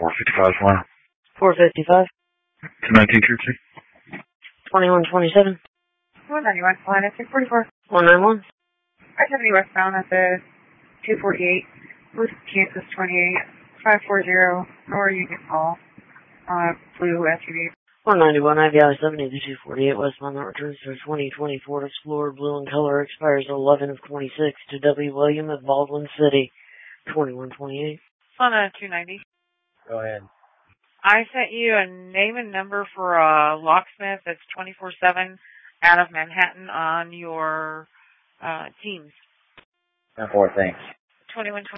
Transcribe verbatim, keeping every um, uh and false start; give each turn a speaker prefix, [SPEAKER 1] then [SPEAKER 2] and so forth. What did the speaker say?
[SPEAKER 1] four fifty-five, Lana.
[SPEAKER 2] four fifty-five.
[SPEAKER 1] two nineteen, Churchy.
[SPEAKER 2] twenty-one twenty-seven.
[SPEAKER 3] one ninety West Line at six forty-four.
[SPEAKER 2] one ninety-one.
[SPEAKER 3] I seventy westbound at the two forty-eight. West Kansas twenty-eight. five four zero. Or you can call uh, blue S U V.
[SPEAKER 2] one ninety-one Ivy I seventy, the two forty-eight westbound that returns to twenty twenty Ford Explorer, blue in color, expires eleven of twenty-six to W. William at Baldwin City, twenty-one twenty-eight.
[SPEAKER 3] Lana two ninety.
[SPEAKER 4] Go ahead.
[SPEAKER 3] I sent you a name and number for a locksmith that's twenty-four seven out of Manhattan on your uh, Teams.
[SPEAKER 4] ten four, thanks.
[SPEAKER 3] twenty-one twenty.